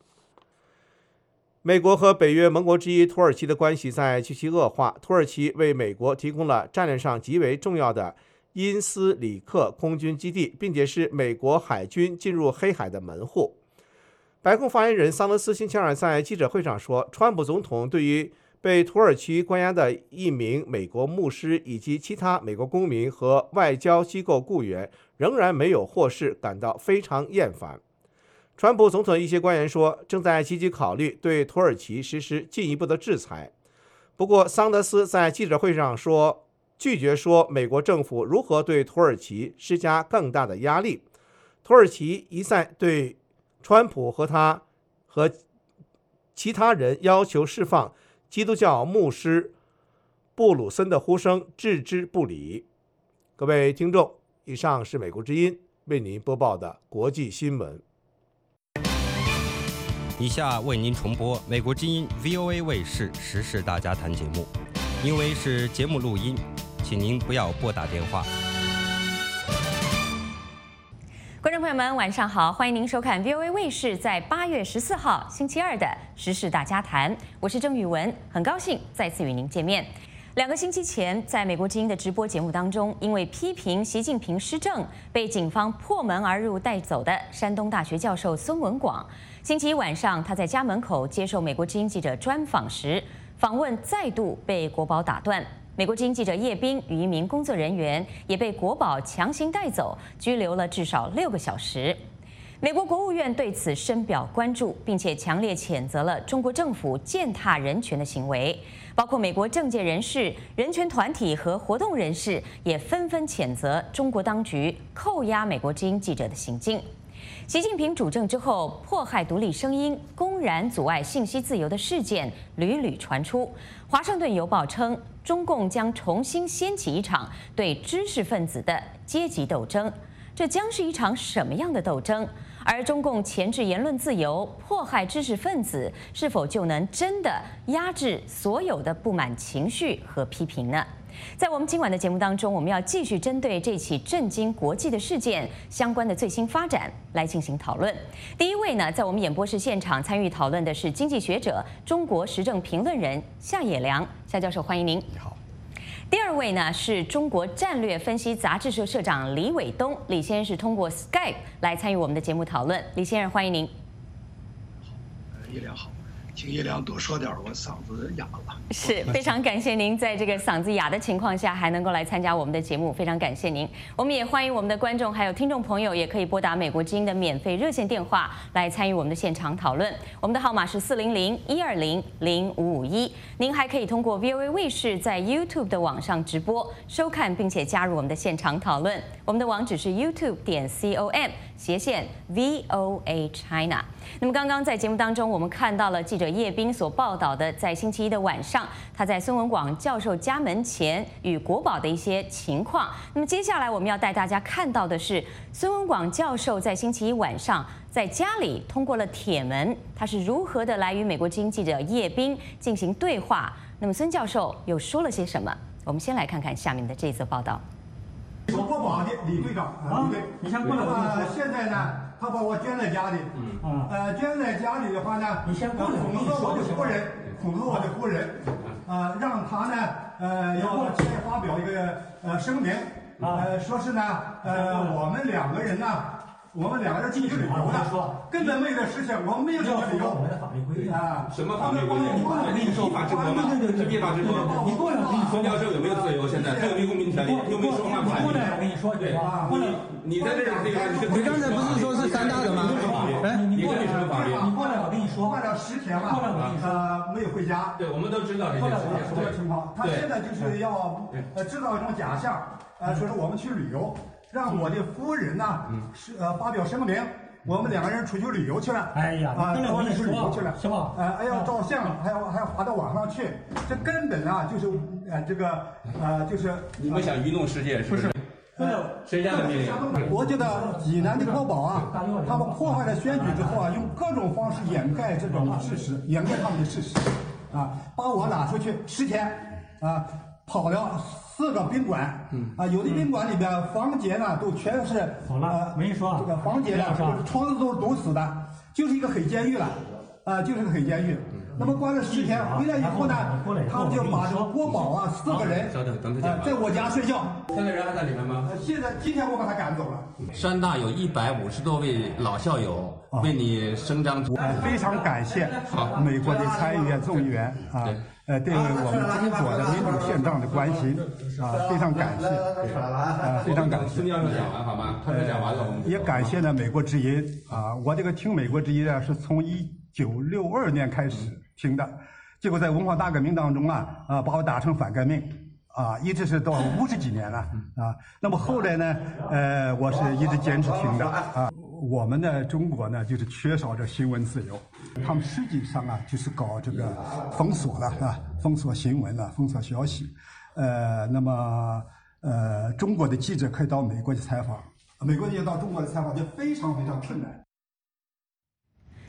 美国和北约盟国之一土耳其的关系在继续恶化，土耳其为美国提供了战略上极为重要的因斯里克空军基地，并且是美国海军进入黑海的门户。白宫发言人桑德斯星期二在记者会上说，川普总统对于被土耳其关押的一名美国牧师以及其他美国公民和外交机构雇员仍然没有获释感到非常厌烦。川普总统的一些官员说，正在积极考虑对土耳其实施进一步的制裁。不过桑德斯在记者会上说，拒绝说美国政府如何对土耳其施加更大的压力。土耳其一再对川普和他和其他人要求释放基督教牧师布鲁森的呼声置之不理。各位听众，以上是美国之音为您播报的国际新闻。 以下为您重播美国之音 V O A 卫视时事大家谈节目，因为是节目录音，请您不要拨打电话。 观众朋友们，晚上好，欢迎您收看 V O A 卫视在八月十四号星期二的时事大家谈，我是郑宇文，很高兴再次与您见面。两个星期前，在美国之音的直播节目当中，因为批评习近平施政，被警方破门而入带走的山东大学教授孙文广，星期一晚上他在家门口接受美国之音记者专访时，访问再度被国保打断。美国之音记者叶斌与一名工作人员也被国保强行带走，拘留了至少六个小时。美国国务院对此深表关注，并且强烈谴责了中国政府践踏人权的行为。包括美国政界人士、人权团体和活动人士也纷纷谴责中国当局扣押美国之音记者的行径。习近平主政之后，迫害独立声音、公然阻碍信息自由的事件屡屡传出。华盛顿邮报称，中共将重新掀起一场对知识分子的阶级斗争。这将是一场什么样的斗争？而中共钳制言论自由、迫害知识分子，是否就能真的压制所有的不满情绪和批评呢？在我们今晚的节目当中，我们要继续针对这起震惊国际的事件相关的最新发展来进行讨论。第一位呢，在我们演播室现场参与讨论的是经济学者、中国时政评论人夏野良，夏教授，欢迎您。 你好。 第二位呢是中国战略分析杂志社社长李伟东，李先生是通过 Skype 来参与我们的节目讨论。李先生，欢迎您。 好，呃，叶良好，请叶良多说点，我嗓子哑了。 是非常感谢您在这个嗓子哑的情况下还能够来参加我们的节目，非常感谢您。我们也欢迎我们的观众还有听众朋友，也可以拨打美国之音的免费热线电话来参与我们的现场讨论。我们的号码是四零零一二零零五五一。您还可以通过 V O A 卫视在 YouTube 的网上直播收看，并且加入我们的现场讨论。我们的网址是 YouTube 点 com 斜线 V O A China。那么刚刚在节目当中，我们看到了记者叶斌所报道的，在星期一的晚上，他在孙文广教授家门前与国保的一些情况。那么接下来我们要带大家看到的是，孙文广教授在星期一晚上在家里通过了铁门，他是如何的来与美国之音记者叶斌进行对话。那么孙教授又说了些什么？我们先来看看下面的这则报道。 国保的李队长，啊，对， 你先过来。 呃，现在呢，他把我圈在家里，嗯，呃，圈在家里的话呢， 你先过来， 恐吓我的夫人，恐吓我的夫人，啊，让他呢，呃，要先发表一个呃声明，呃，说是呢，呃，我们两个人呢。我们两个人出去旅游的，根本没有这事情，我们没有什么理由。 我们的法律规定啊， 什么法律规定？我跟你说法治国吗？是依法治国。 你过来，我跟你说， 孙教授有没有自由？现在他有没有公民权利？有没有说话权利？ 过来，我跟你说， 对，你你在这儿这个， 你刚才不是说是三大的吗？ 哎，你根据什么法律？ 你过来，我跟你说， 换了十天了， 过来，我跟你说， 呃，没有回家。 对，我们都知道这些这个情况。他现在就是要呃制造一种假象，呃，说是我们去旅游，让我的夫人呢是呃发表声明。我们两个人出去旅游去了， 哎呀， 啊， 我出去旅游去了， 是吧？ 呃，还要照相，还要还要发到网上去，这根本啊就是呃这个呃就是。 你们想愚弄世界是不是？呃，谁家的命令？ 我觉得济南的国保啊，他们破坏了选举之后啊，用各种方式掩盖这种事实，掩盖他们的事实，啊，把我拉出去十天，啊，跑了。四个宾馆，啊，有的宾馆里边房间呢都全是， 好了，我跟你说， 这个房间呢窗子都是堵死的，就是一个黑监狱了，啊，就是个黑监狱。那么关了十天，回来以后呢，他们就把这个国保啊四个人， 稍等，等他讲， 在我家睡觉。 三个人还在里面吗？ 现在今天我把他赶走了。 山大有一百五十多位老校友为你伸张足， 非常感谢美国的参议院、众议员啊。呃，对我们中国的民主宪章的关心啊，非常感谢，啊，非常感谢。 孙教授讲完好吗？他讲完了，我们也感谢呢美国之音啊，我这个听美国之音啊，是从一九六二年开始听的，结果在文化大革命当中啊啊，把我打成反革命啊，一直是到五十几年了啊。那么后来呢，呃，我是一直坚持听的啊。我们呢，中国呢，就是缺少这新闻自由，他们实际上啊，就是搞这个封锁了啊，封锁新闻了，封锁消息。呃，那么呃，中国的记者可以到美国去采访，美国记者到中国的采访就非常非常困难。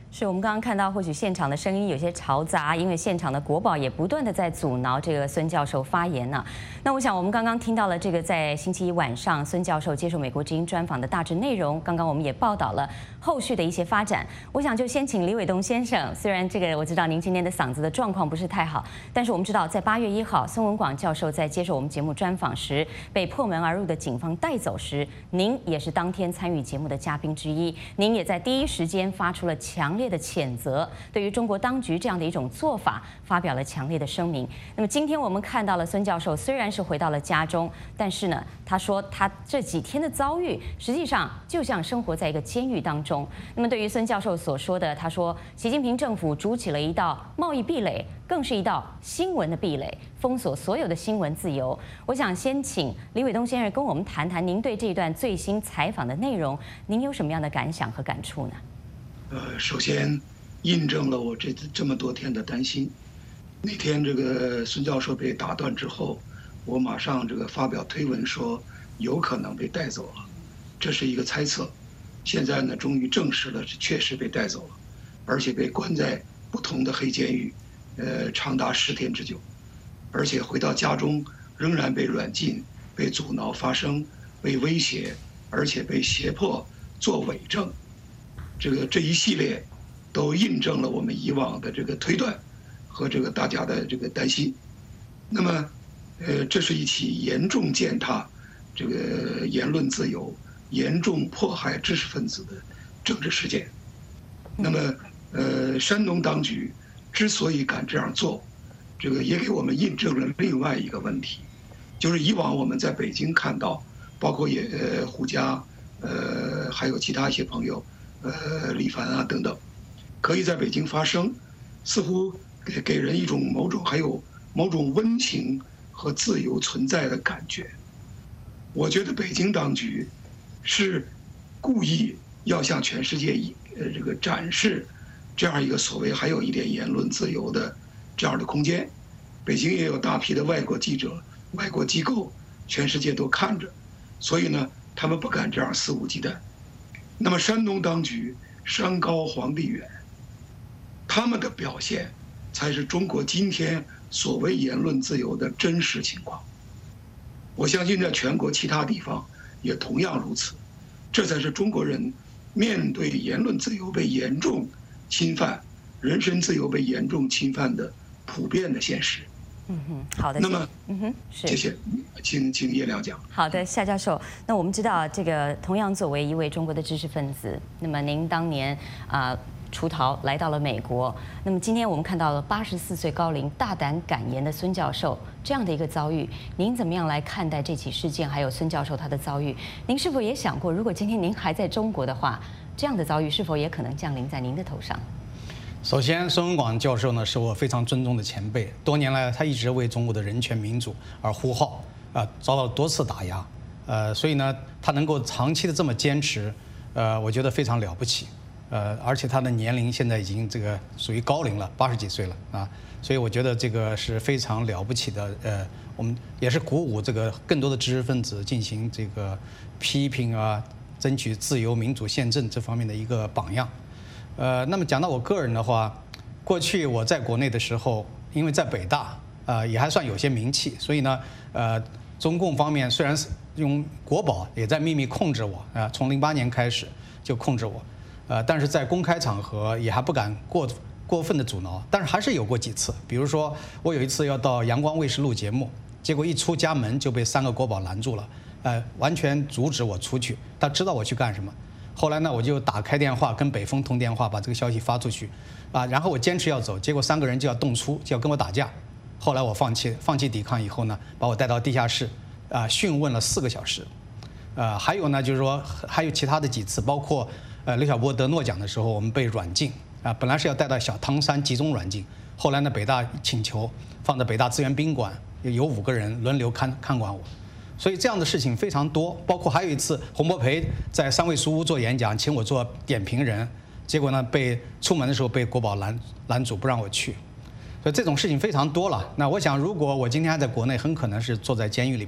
是我们刚刚看到，或许现场的声音有些嘈杂，因为现场的国宝也不断的在阻挠这个孙教授发言呢。那我想，我们刚刚听到了这个在星期一晚上孙教授接受美国之音专访的大致内容，刚刚我们也报道了后续的一些发展。我想就先请李伟东先生，虽然这个我知道您今天的嗓子的状况不是太好，但是我们知道在八月一号，孙文广教授在接受我们节目专访时被破门而入的警方带走时，您也是当天参与节目的嘉宾之一，您也在第一时间发出了强烈的谴责，对于中国当局这样的一种做法发表了强烈的声明。那么今天我们看到了孙教授虽然是回到了家中，但是呢，他说他这几天的遭遇实际上就像生活在一个监狱当中。那么对于孙教授所说的，他说习近平政府筑起了一道贸易壁垒，更是一道新闻的壁垒，封锁所有的新闻自由。我想先请李伟东先生跟我们谈谈您对这段最新采访的内容，您有什么样的感想和感触呢？ 呃，首先印证了我这这么多天的担心。那天这个孙教授被打断之后，我马上这个发表推文说有可能被带走了，这是一个猜测。现在呢，终于证实了，确实被带走了，而且被关在不同的黑监狱，呃，长达十天之久，而且回到家中仍然被软禁、被阻挠发声、被威胁，而且被胁迫做伪证。这个这一系列都印证了我们以往的这个推断和这个大家的这个担心。那么，呃，这是一起严重践踏这个言论自由、严重迫害知识分子的政治事件。那么，呃，山东当局之所以敢这样做，这个也给我们印证了另外一个问题，就是以往我们在北京看到，包括也呃胡佳，呃还有其他一些朋友。呃，李凡啊等等，可以在北京发声，似乎给给人一种某种还有某种温情和自由存在的感觉。我觉得北京当局是故意要向全世界呃这个展示这样一个所谓还有一点言论自由的这样的空间。北京也有大批的外国记者、外国机构，全世界都看着，所以呢，他们不敢这样肆无忌惮。那么山东当局山高皇帝远，他们的表现才是中国今天所谓言论自由的真实情况。我相信在全国其他地方也同样如此，这才是中国人面对言论自由被严重侵犯、人身自由被严重侵犯的普遍的现实。 嗯哼，好的。 那么， 嗯哼，是， 谢谢，请请叶亮讲。 好的，夏教授。那我们知道，这个同样作为一位中国的知识分子，那么您当年啊、呃、出逃来到了美国。那么今天我们看到了八十四岁高龄、大胆敢言的孙教授这样的一个遭遇，您怎么样来看待这起事件？还有孙教授他的遭遇，您是否也想过，如果今天您还在中国的话，这样的遭遇是否也可能降临在您的头上？ 首先，孙文广教授呢是我非常尊重的前辈，多年来他一直为中国的人权民主而呼号，啊、呃，遭到多次打压，呃，所以呢，他能够长期的这么坚持，呃，我觉得非常了不起，呃，而且他的年龄现在已经这个属于高龄了，八十几岁了啊，所以我觉得这个是非常了不起的，呃，我们也是鼓舞这个更多的知识分子进行这个批评啊，争取自由民主宪政这方面的一个榜样。呃，那么讲到我个人的话，过去我在国内的时候，因为在北大，呃，也还算有些名气，所以呢，呃，中共方面虽然是用国保也在秘密控制我啊、呃，从零八年开始就控制我，呃，但是在公开场合也还不敢过过分的阻挠，但是还是有过几次，比如说我有一次要到阳光卫视录节目，结果一出家门就被三个国保拦住了，呃，完全阻止我出去，他知道我去干什么。后来呢，我就打开电话跟北风通电话，把这个消息发出去，啊，然后我坚持要走，结果三个人就要动粗，就要跟我打架。后来我放弃，放弃抵抗以后呢，把我带到地下室，啊，讯问了四个小时。呃，还有呢，就是说还有其他的几次，包括呃刘晓波得诺奖的时候，我们被软禁，啊，本来是要带到小汤山集中软禁，后来呢，北大请求放在北大资源宾馆，有五个人轮流看看管我。所以这样的事情非常多，包括还有一次洪博培在三味书屋做演讲，请我做点评人，结果呢被出门的时候被国保拦拦阻不让我去，所以这种事情非常多了。那我想，如果我今天还在国内，很可能是坐在监狱里边了。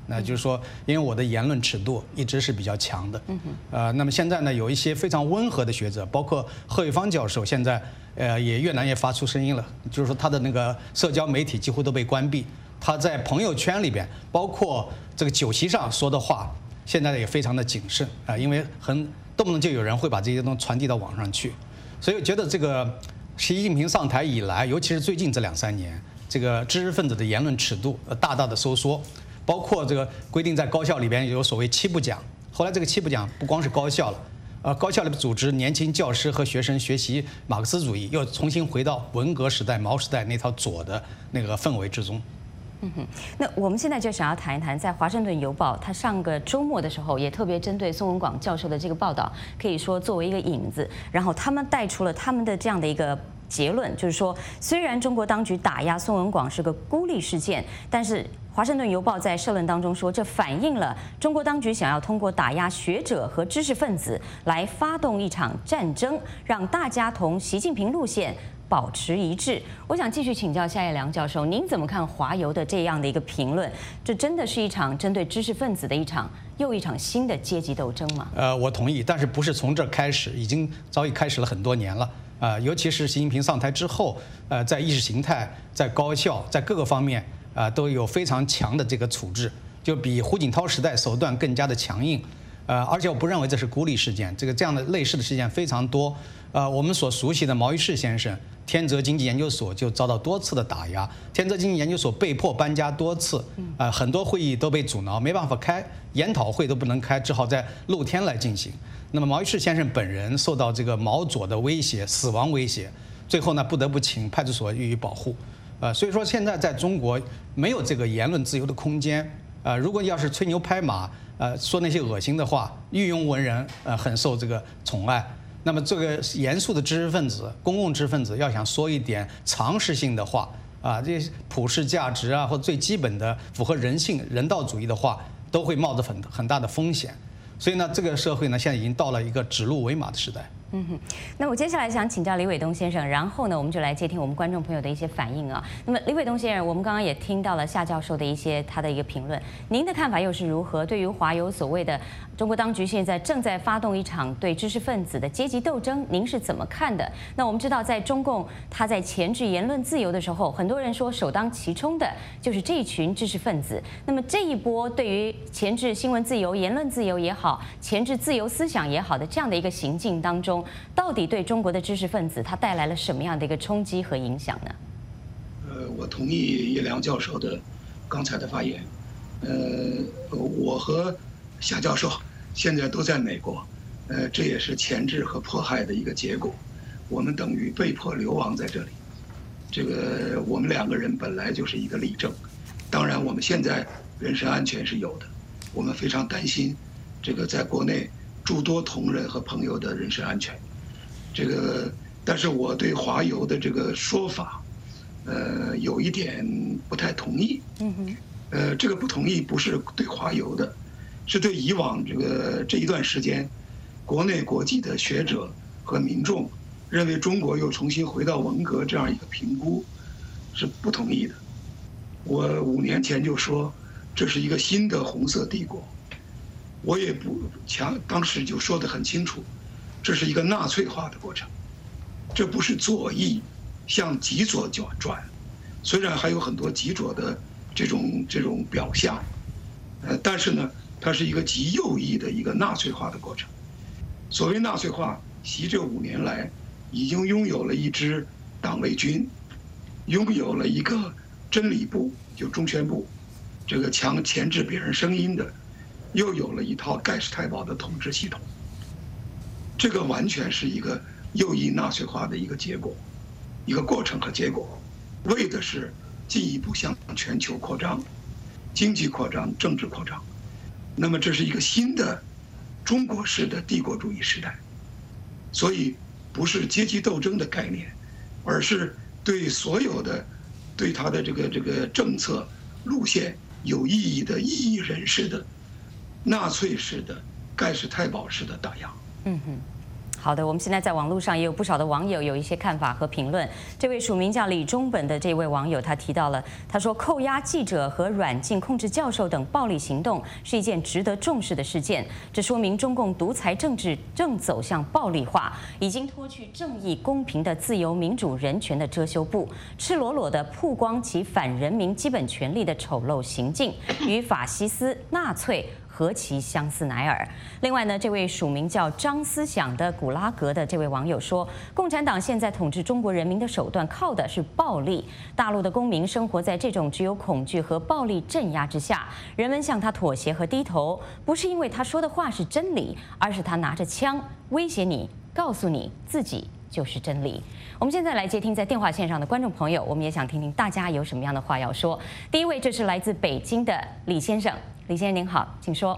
那就是说，因为我的言论尺度一直是比较强的，嗯呃，那么现在呢，有一些非常温和的学者，包括贺玉芳教授，现在呃也越来越发出声音了，就是说他的那个社交媒体几乎都被关闭，他在朋友圈里边，包括这个酒席上说的话，现在也非常的谨慎啊、呃，因为很动不动就有人会把这些东西传递到网上去，所以我觉得这个习近平上台以来，尤其是最近这两三年，这个知识分子的言论尺度呃大大的收缩。包括这个规定，在高校里边有所谓七不讲。后来这个七不讲不光是高校了，呃，高校里组织年轻教师和学生学习马克思主义，又重新回到文革时代、毛时代那套左的那个氛围之中。 嗯哼，那我们现在就想要谈一谈，在《华盛顿邮报》它上个周末的时候，也特别针对宋文广教授的这个报道，可以说作为一个引子，然后他们带出了他们的这样的一个结论，就是说，虽然中国当局打压宋文广是个孤立事件，但是华盛顿邮报在社论当中说，这反映了中国当局想要通过打压学者和知识分子来发动一场战争，让大家同习近平路线保持一致。我想继续请教夏业良教授，您怎么看华邮的这样的一个评论？这真的是一场针对知识分子的一场又一场新的阶级斗争吗？ 呃，我同意，但是不是从这开始，已经早已开始了很多年了。呃，尤其是习近平上台之后，呃，在意识形态、在高校、在各个方面。啊、呃，都有非常强的这个处置，就比胡锦涛时代手段更加的强硬，呃，而且我不认为这是孤立事件，这个这样的类似的事件非常多。呃，我们所熟悉的毛于轼先生，天泽经济研究所就遭到多次的打压，天泽经济研究所被迫搬家多次，啊、呃，很多会议都被阻挠，没办法开，研讨会都不能开，只好在露天来进行。那么毛于轼先生本人受到这个毛左的威胁，死亡威胁，最后呢不得不请派出所予以保护。呃，所以说现在在中国没有这个言论自由的空间。呃，如果要是吹牛拍马，呃，说那些恶心的话，御用文人，呃，很受这个宠爱。那么这个严肃的知识分子、公共知识分子要想说一点常识性的话，啊，这些普世价值啊，或者最基本的符合人性、人道主义的话，都会冒着很很大的风险。所以呢，这个社会呢，现在已经到了一个指鹿为马的时代。 嗯哼，那我接下来想请教李伟东先生，然后呢，我们就来接听我们观众朋友的一些反应啊。那么，李伟东先生，我们刚刚也听到了夏教授的一些他的一个评论，您的看法又是如何？对于华邮所谓的中国当局现在正在发动一场对知识分子的阶级斗争，您是怎么看的？那我们知道，在中共他在钳制言论自由的时候，很多人说首当其冲的就是这一群知识分子。那么这一波对于钳制新闻自由、言论自由也好，钳制自由思想也好的这样的一个行径当中，到底对中国的知识分子他带来了什么样的一个冲击和影响呢？ 呃，我同意叶良教授的刚才的发言。呃，我和夏教授现在都在美国，呃，这也是钳制和迫害的一个结果。我们等于被迫流亡在这里。这个我们两个人本来就是一个例证。当然，我们现在人身安全是有的，我们非常担心这个在国内诸多同仁和朋友的人身安全。这个，但是我对华邮的这个说法，呃，有一点不太同意。嗯哼。呃，这个不同意不是对华邮的，是对以往这个这一段时间，国内国际的学者和民众认为中国又重新回到文革这样一个评估，是不同意的。我五年前就说，这是一个新的红色帝国。我也不强，当时就说得很清楚。这是一个纳粹化的过程，这不是左翼向极左转，虽然还有很多极左的这种这种表象，呃，但是呢，它是一个极右翼的一个纳粹化的过程。所谓纳粹化，习这五年来已经拥有了一支党卫军，拥有了一个真理部，就中宣部，这个强钳制别人声音的，又有了一套盖世太保的统治系统。这个完全是一个右翼纳粹化的一个结果，一个过程和结果，为的是进一步向全球扩张，经济扩张、政治扩张。那么这是一个新的中国式的帝国主义时代，所以不是阶级斗争的概念，而是对所有的对他的这个这个政策路线有意义的异议人士的纳粹式的盖世太保式的打压。 嗯哼， 好的，我们现在在网络上也有不少的网友有一些看法和评论。这位署名叫李中本的这位网友，他提到了，他说扣押记者和软禁控制教授等暴力行动是一件值得重视的事件，这说明中共独裁政治正走向暴力化，已经脱去正义、公平的自由、民主、人权的遮羞布，赤裸裸地曝光其反人民基本权利的丑陋行径，与法西斯、纳粹何其相似乃尔。另外呢，这位署名叫张思想的古拉格的这位网友说，共产党现在统治中国人民的手段靠的是暴力，大陆的公民生活在这种只有恐惧和暴力镇压之下，人们向他妥协和低头，不是因为他说的话是真理，而是他拿着枪威胁你，告诉你自己就是真理。我们现在来接听在电话线上的观众朋友，我们也想听听大家有什么样的话要说。第一位，这是来自北京的李先生。李先生您好，请说。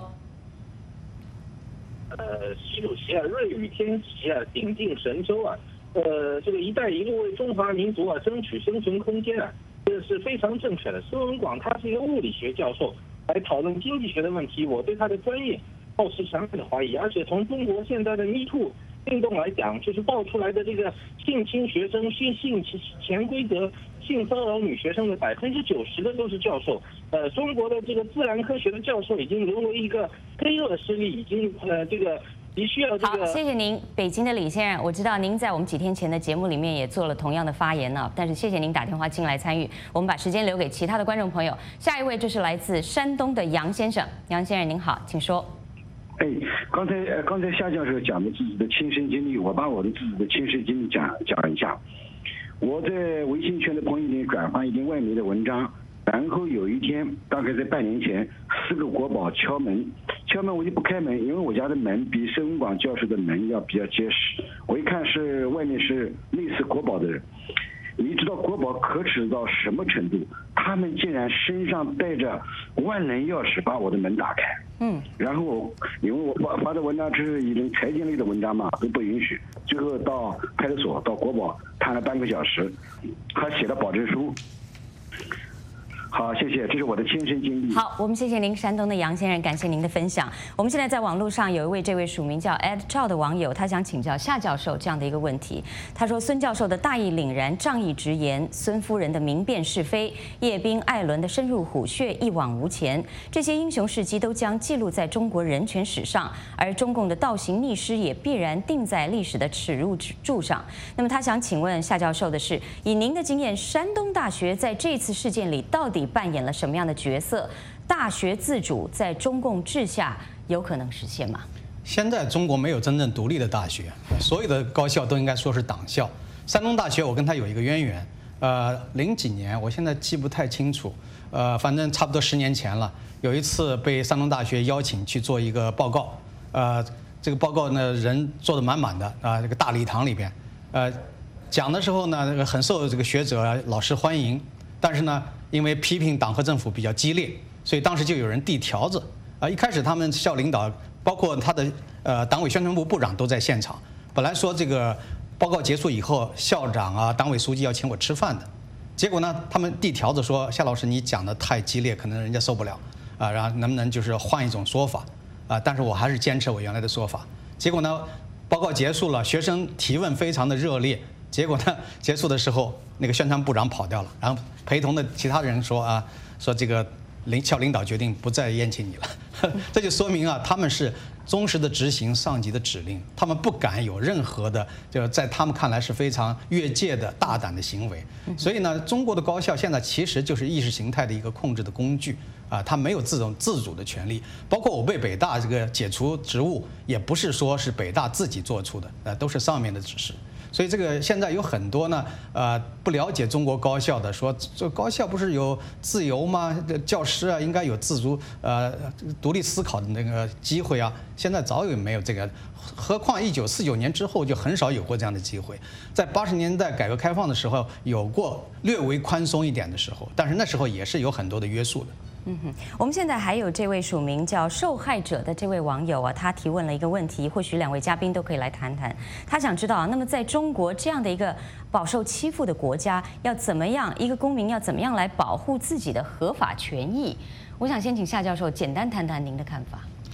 呃，习主席啊，瑞雨天齐啊，鼎尽神州啊，呃，这个“一带一路”为中华民族啊争取生存空间啊，这是非常正确的。孙文广他是一个物理学教授，来讨论经济学的问题，我对他的专业抱持强烈的怀疑。而且从中国现在的 Me Too 运动来讲，就是爆出来的这个性侵学生、性性潜规则、性骚扰女学生的百分之九十的都是教授。呃，中国的这个自然科学的教授已经沦为一个黑恶势力，已经呃这个必须要这个。 好，谢谢您，北京的李先生。我知道您在我们几天前的节目里面也做了同样的发言呢，但是谢谢您打电话进来参与。我们把时间留给其他的观众朋友。下一位就是来自山东的杨先生，杨先生您好，请说。 哎，刚才呃，刚才夏教授讲的自己的亲身经历，我把我的自己的亲身经历讲讲一下。我在微信圈的朋友里转发一篇外媒的文章，然后有一天，大概在半年前，四个国宝敲门，敲门我就不开门，因为我家的门比孙文广教授的门要比较结实。我一看是外面是类似国宝的人，你知道国宝可耻到什么程度？他们竟然身上带着万能钥匙把我的门打开。 嗯， 然后因为我发发的文章是一种财经类的文章嘛，都不允许。最后到派出所到国宝谈了半个小时，还写了保证书。好，谢谢，这是我的亲身经历。 好，我们谢谢您，山东的杨先生，感谢您的分享。我们现在在网络上有一位这位署名叫 Ed 赵的网友，他想请教夏教授这样的一个问题。他说，孙教授的大义凛然、仗义直言，孙夫人的明辨是非，叶宾、艾伦的深入虎穴、一往无前，这些英雄事迹都将记录在中国人权史上，而中共的倒行逆施也必然定在历史的耻辱柱上。那么他想请问夏教授的是，以您的经验，山东大学在这次事件里到底扮演了什么样的角色？大学自主在中共治下有可能实现吗？ 现在中国没有真正独立的大学，所有的高校都应该说是党校。山东大学我跟他有一个渊源，呃，零几年我现在记不太清楚，呃，反正差不多十年前了。有一次被山东大学邀请去做一个报告，呃，这个报告呢人坐得满满的啊，这个大礼堂里边，呃，讲的时候呢很受这个学者老师欢迎，但是呢。因为批评党和政府比较激烈，所以当时就有人递条子啊。一开始他们校领导，包括他的呃党委宣传部部长都在现场。本来说这个报告结束以后，校长啊、党委书记要请我吃饭的，结果呢，他们递条子说夏老师你讲的太激烈，可能人家受不了啊，然后能不能就是换一种说法啊？但是我还是坚持我原来的说法。结果呢，报告结束了，学生提问非常的热烈。结果呢，结束的时候，那个宣传部长跑掉了，然后陪同的其他人说啊，说这个领校领导决定不再宴请你了，这就说明啊，他们是忠实的执行上级的指令，他们不敢有任何的，就在他们看来是非常越界的大胆的行为。所以呢，中国的高校现在其实就是意识形态的一个控制的工具啊，它没有这种自主的权利。包括我被北大这个解除职务，也不是说是北大自己做出的，呃，都是上面的指示。所以这个现在有很多呢，呃，不了解中国高校的说，这高校不是有自由吗？教师啊，应该有自主呃独立思考的那个机会啊。现在早有没有这个，何况一九四九年之后就很少有过这样的机会。在八十年代改革开放的时候，有过略微宽松一点的时候，但是那时候也是有很多的约束的。 嗯哼，我们现在还有这位署名叫受害者的这位网友啊，他提问了一个问题，或许两位嘉宾都可以来谈谈。他想知道啊，那么在中国这样的一个饱受欺负的国家，要怎么样一个公民要怎么样来保护自己的合法权益？我想先请夏教授简单谈谈您的看法。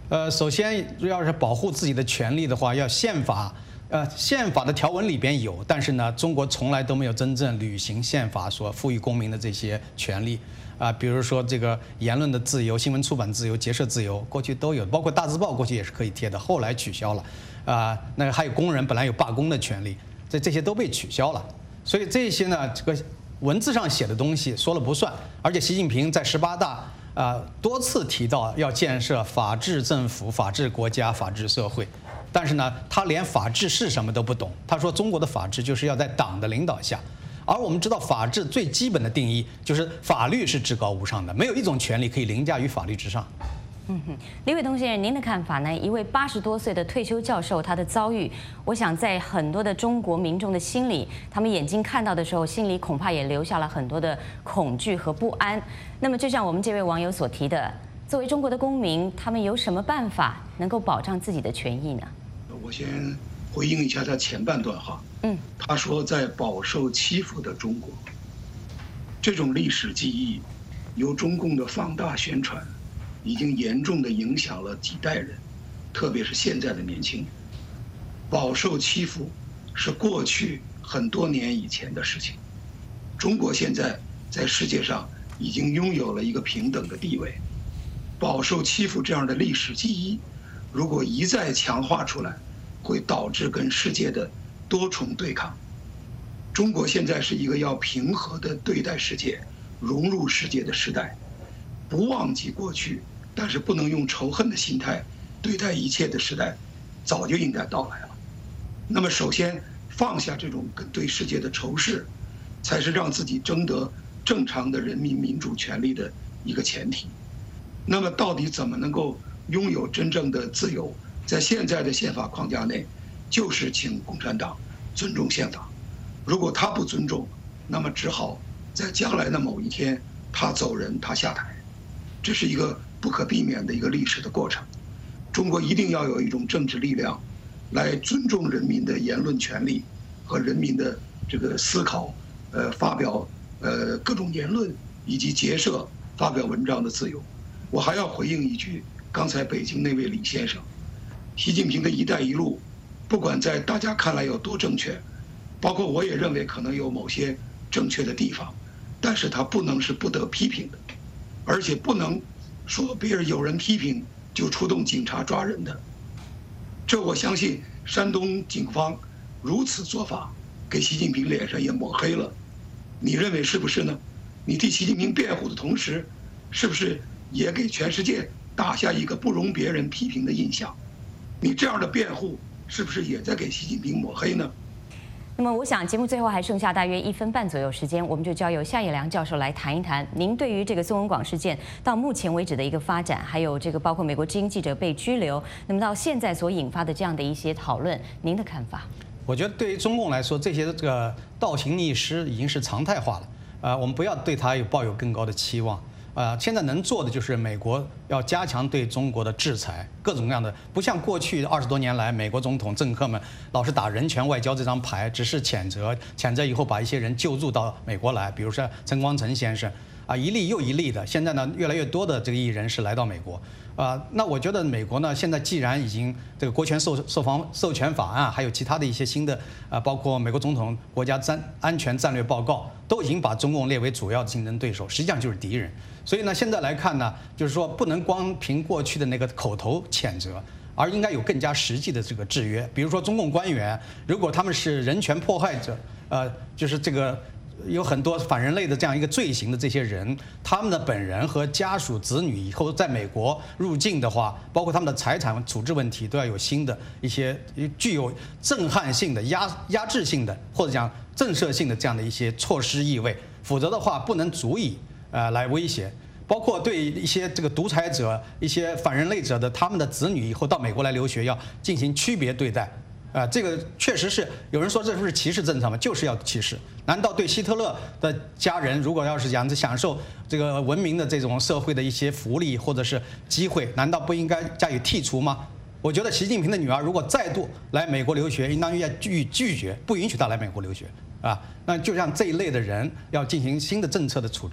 呃，首先要是保护自己的权利的话，要宪法，呃，宪法的条文里边有，但是呢，中国从来都没有真正履行宪法所赋予公民的这些权利啊、呃，比如说这个言论的自由、新闻出版自由、结社自由，过去都有，包括大字报过去也是可以贴的，后来取消了啊、呃。那个还有工人本来有罢工的权利，这这些都被取消了，所以这些呢，这个文字上写的东西说了不算，而且习近平在十八大。啊、呃，多次提到要建设法治政府、法治国家、法治社会，但是呢，他连法治是什么都不懂。他说中国的法治就是要在党的领导下，而我们知道法治最基本的定义就是法律是至高无上的，没有一种权利可以凌驾于法律之上。 嗯哼，李伟东先生，您的看法呢？一位八十多岁的退休教授，他的遭遇，我想在很多的中国民众的心里，他们眼睛看到的时候，心里恐怕也留下了很多的恐惧和不安。那么，就像我们这位网友所提的，作为中国的公民，他们有什么办法能够保障自己的权益呢？ 我先回应一下他前半段哈。 嗯， 他说在饱受欺负的中国，这种历史记忆由中共的放大宣传。已经严重地影响了几代人，特别是现在的年轻人。饱受欺负是过去很多年以前的事情。中国现在在世界上已经拥有了一个平等的地位。饱受欺负这样的历史记忆，如果一再强化出来，会导致跟世界的多重对抗。中国现在是一个要平和地对待世界、融入世界的时代，不忘记过去。但是不能用仇恨的心态对待一切的时代，早就应该到来了。那么，首先放下这种对世界的仇视，才是让自己争得正常的人民民主权利的一个前提。那么，到底怎么能够拥有真正的自由？在现在的宪法框架内，就是请共产党尊重宪法。如果他不尊重，那么只好在将来的某一天，他走人，他下台。这是一个不可避免的一个历史的过程。中国一定要有一种政治力量，来尊重人民的言论权利和人民的这个思考，呃，发表呃各种言论以及结社、发表文章的自由。我还要回应一句，刚才北京那位李先生，习近平的一带一路，不管在大家看来有多正确，包括我也认为可能有某些正确的地方，但是它不能是不得批评的。而且不能说别人有人批评就出动警察抓人的，这我相信山东警方如此做法，给习近平脸上也抹黑了。你认为是不是呢？你替习近平辩护的同时，是不是也给全世界打下一个不容别人批评的印象？你这样的辩护是不是也在给习近平抹黑呢？ 那么，我想节目最后还剩下大约一分半左右时间，我们就交由夏业良教授来谈一谈您对于这个宋文广事件到目前为止的一个发展，还有这个包括美国之音记者被拘留，那么到现在所引发的这样的一些讨论，您的看法？ 我觉得对于中共来说，这些这个倒行逆施已经是常态化了，呃，我们不要对它有抱有更高的期望。呃，现在能做的就是美国要加强对中国的制裁，各种各样的，不像过去二十多年来，美国总统政客们老是打人权外交这张牌，只是谴责，谴责以后把一些人救助到美国来，比如说陈光诚先生，啊，一例又一例的，现在呢，越来越多的这个艺人是来到美国。啊，那我觉得美国呢，现在既然已经这个国权授授防授权法案，还有其他的一些新的啊，包括美国总统国家战安全战略报告，都已经把中共列为主要的竞争对手，实际上就是敌人。所以呢，现在来看呢，就是说不能光凭过去的那个口头谴责，而应该有更加实际的这个制约。比如说，中共官员如果他们是人权迫害者，呃，就是这个。有很多反人类的这样一个罪行的这些人，他们的本人和家属、子女以后在美国入境的话，包括他们的财产处置问题，都要有新的一些具有震撼性的、压压制性的或者讲震慑性的这样的一些措施意味，否则的话不能足以呃来威胁。包括对一些这个独裁者、一些反人类者的他们的子女以后到美国来留学，要进行区别对待。啊、呃，这个确实是有人说这不是歧视政策吗？就是要歧视。难道对希特勒的家人，如果要是想享受这个文明的这种社会的一些福利或者是机会，难道不应该加以剔除吗？我觉得习近平的女儿如果再度来美国留学，应当要拒拒绝，不允许她来美国留学啊。那就像这一类的人要进行新的政策的处置。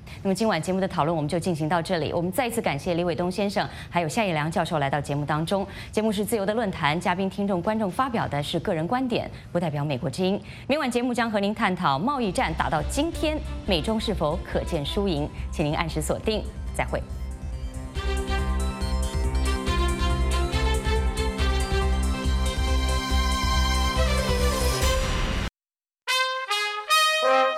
那么今晚节目的讨论我们就进行到这里。我们再一次感谢李伟东先生还有夏义良教授来到节目当中。节目是自由的论坛，嘉宾、听众、观众发表的是个人观点，不代表美国之音。每晚节目将和您探讨贸易战打到今天，美中是否可见输赢，请您按时锁定。再会。